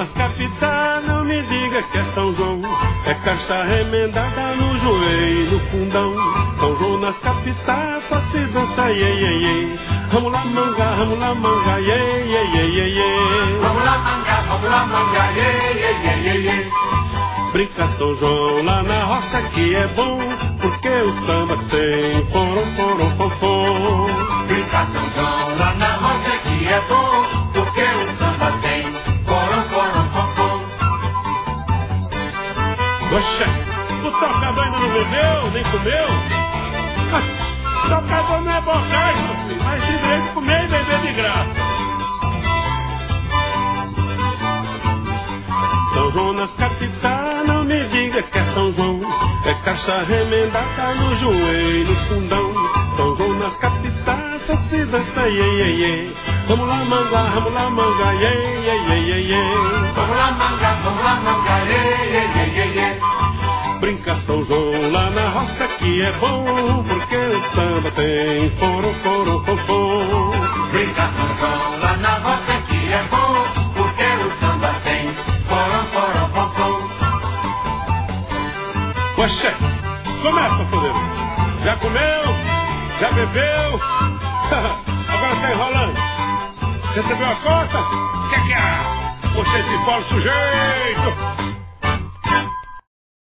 Jonas capital, não me diga que é São João. É caixa remendada no joelho, no fundão. São Jonas capital, só se dança, iê, iê, iê. Vamos lá manga, iê, iê, iê, iê, iê. Vamos lá manga, iê, iê, iê, iê, iê. Brinca São João lá na roça que é bom, porque o samba tem forom, forom, fom, fom. Brinca São João lá na roça que é bom, porque o samba tem forom, forom, fom, fom. Poxa, o tocador ainda não bebeu, nem comeu? Tocador não é bocagem, meu filho, mas tem direito de comer e beber de graça. São Jonas capital, não me diga que é São João. É caixa remendada no joelho, no fundão. São Jonas capital, só se dança, iê, iê, iê. Vamos lá manga, iê, iê, iê, iê, iê. Vamos lá manga, iê, iê, iê, iê, iê. Brinca São João lá na roça que é bom, porque o samba tem forom, forom, fom, fom. Brinca São João lá na roça que é bom, porque o samba tem forom, forom, fom, fom. Poxa, começa, fodeiro. Já comeu? Já bebeu? Agora tá enrolando. Recebeu a conta? Que é? Você de bola sujeito!